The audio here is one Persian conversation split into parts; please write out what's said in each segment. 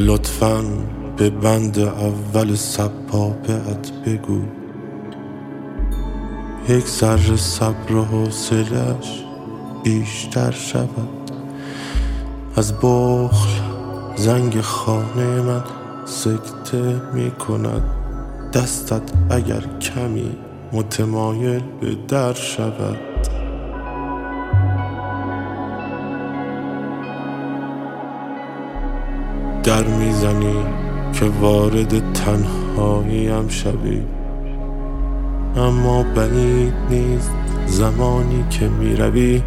لطفاً به بند اول سبابه‌ات بگو یک ذره صبر و حوصله‌اش بیشتر شود. از بخل زنگ خانه من سکته می کند. دستت اگر کمی متمایل به در شود. در میزنی که وارد تنهاییم شوی، اما بعید نیست زمانی که می روی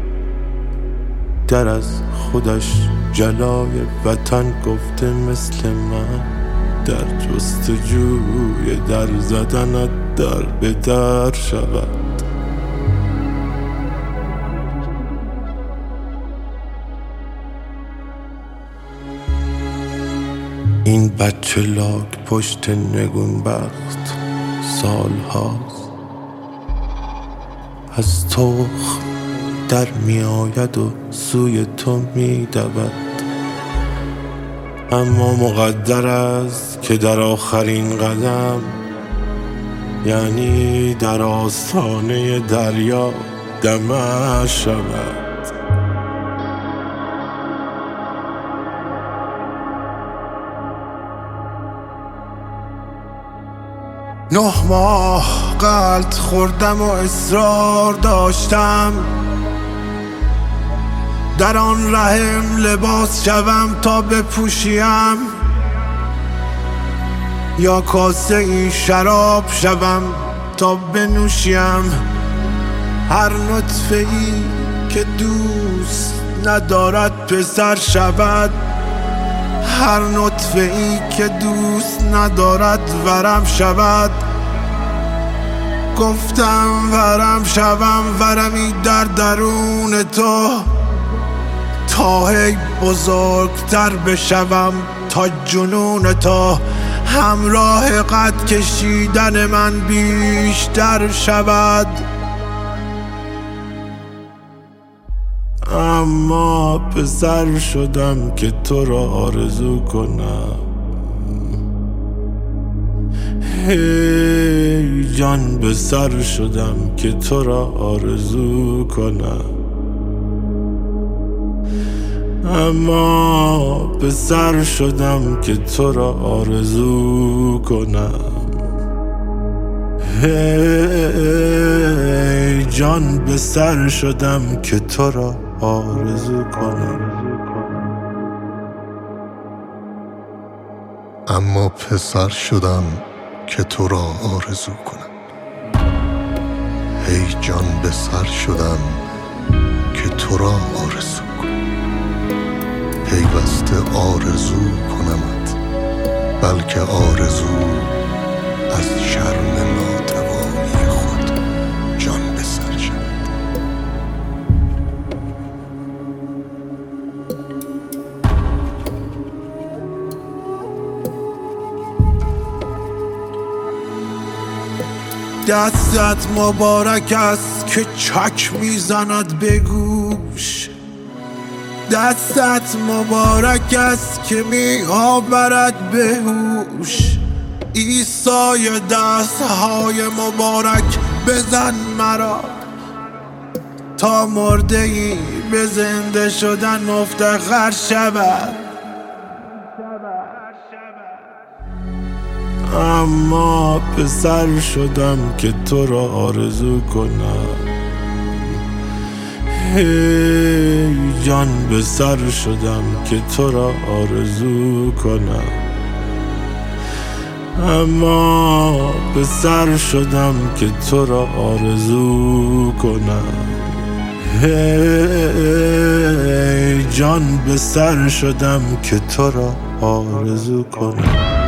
در از خودش جلای وطن گفته مثل من، در جستجوی در زدنت در به در شود. این بچه لاک پشت نگونبخت سال هاست از تخم در می آید و سوی تو می دود، اما مقدر است که در آخرین قدم، یعنی در آستانه دریا، دمر شود. 9 ماه غلط خوردم و اصرار داشتم در آن رحم لباس شوم تا بپوشیم، یا کاسه ای شراب شوم تا بنوشیم. هر نطفه ای که دوست ندارد پسر شود، هر نطفه ای که دوست ندارد ورم شود. گفتم ورم شوم، ورمی در درون تو، تا هی بزرگتر بشوم تا جنون تو. همراه قد کشیدن من بیشتر شود، اما پسر شدم که تو را آرزو کنم. هی جان به سر شدم که تو را آرزو کنم، اما پسر شدم که تو را آرزو کنم. هی جان به سر شدم که تو را آرزو کنم، اما پسر شدم که تو را آرزو کنم. هی جان به سر شدم که تو را آرزو کنم. پیوسته آرزو کنمت، بلکه آرزو از شرم ناتوانی خود جان به سر شود. دستت مبارک است که چک میزند به گوش، دستت مبارک است که می آورد به هوش. عیسای دستهای مبارک بزن مرا، تا مرده ای به زنده شدن مفتخر شود. اما پسر شدم که تو را آرزو کنم. هی جان به سر شدم که تو را آرزو کنم، اما پسر شدم که تو را آرزو کنم. هی جان به سر شدم که تو را آرزو کنم.